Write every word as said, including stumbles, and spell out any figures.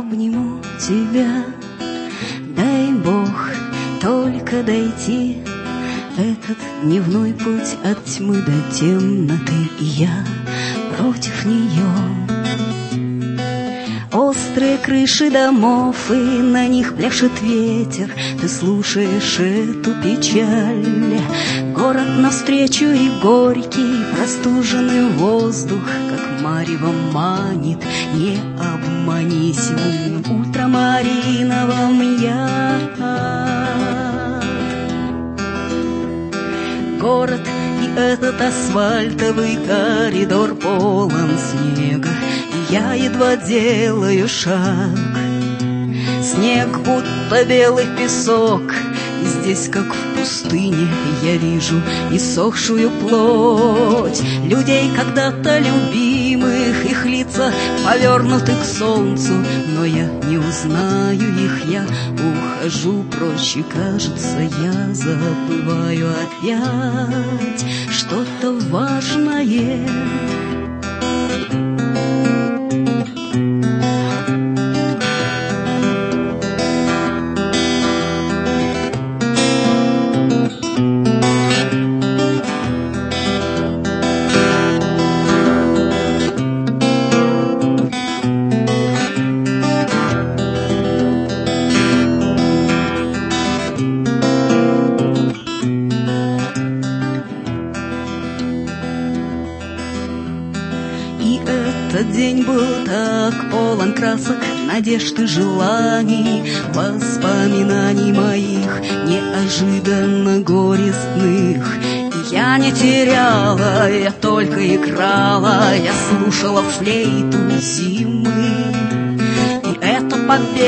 обниму тебя. Дай Бог только дойти этот дневной путь от тьмы до темноты, и я против нее. Острые крыши домов, и на них пляшет ветер. Ты слушаешь эту печаль. Город навстречу и горький, простуженный воздух, как марево манит. Не обманись лунным ультрамариновым я. Город и этот асфальтовый коридор полон снега, и я едва делаю шаг. Снег будто белый песок, и здесь, как в пустыне, я вижу иссохшую плоть людей, когда-то любимых, их лица повернуты к солнцу, но я не узнаю их, я ухожу прочь, и кажется, я забываю опять что-то важное. И этот день был так полон красок, надежд и желаний, воспоминаний моих неожиданно горестных. И я не теряла, я только играла, я слушала флейту зимы. И это победа.